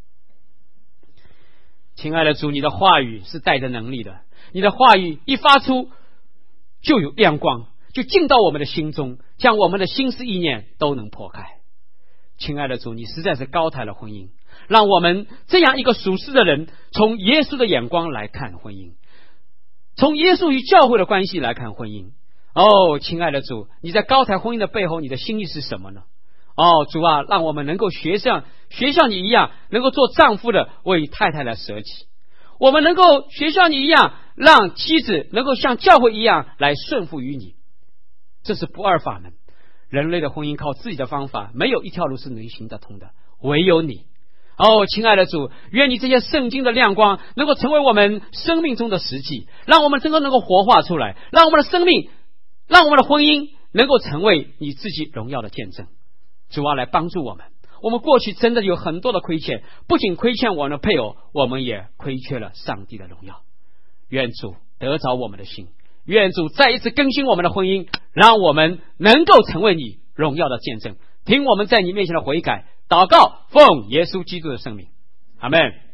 亲爱的主，你的话语是带着能力的，你的话语一发出就有亮光，就进到我们的心中，将我们的心思意念都能破开。亲爱的主，你实在是高抬了婚姻，让我们这样一个属世的人，从耶稣的眼光来看婚姻，从耶稣与教会的关系来看婚姻。哦，亲爱的主，你在高抬婚姻的背后，你的心意是什么呢？哦，主啊，让我们能够学像学像你一样，能够做丈夫的为太太来舍己。我们能够学像你一样，让妻子能够像教会一样来顺服于你。这是不二法门。人类的婚姻靠自己的方法，没有一条路是能行得通的，唯有你。哦，亲爱的主，愿你这些圣经的亮光能够成为我们生命中的实际，让我们真的能够活化出来，让我们的生命，让我们的婚姻能够成为你自己荣耀的见证。主啊，来帮助我们。我们过去真的有很多的亏欠，不仅亏欠我们的配偶，我们也亏缺了上帝的荣耀。愿主得着我们的心，愿主再一次更新我们的婚姻，让我们能够成为你荣耀的见证。听我们在你面前的悔改祷告，奉耶稣基督的圣名，阿们。